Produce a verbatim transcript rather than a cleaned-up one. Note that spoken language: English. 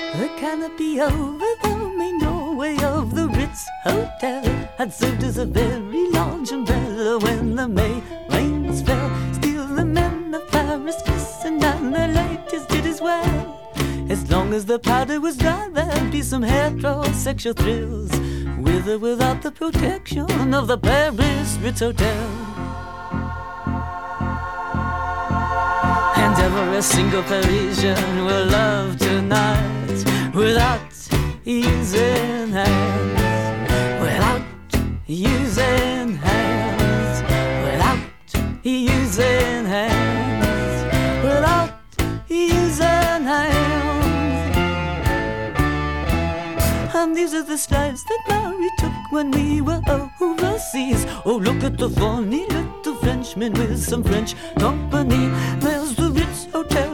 The canopy over the main doorway of the Ritz Hotel had served as a very large umbrella when the May rains fell. Still the men of Paris listened and the ladies did as well. As long as the powder was dry, there'd be some heterosexual thrills, with or without the protection of the Paris Ritz Hotel. And every single Parisian will love tonight without using hands, without using hands, without using hands, without using hands. And these are the strides that Mary took when we were overseas. Oh, look at the funny little Frenchman with some French company. There's the Ritz Hotel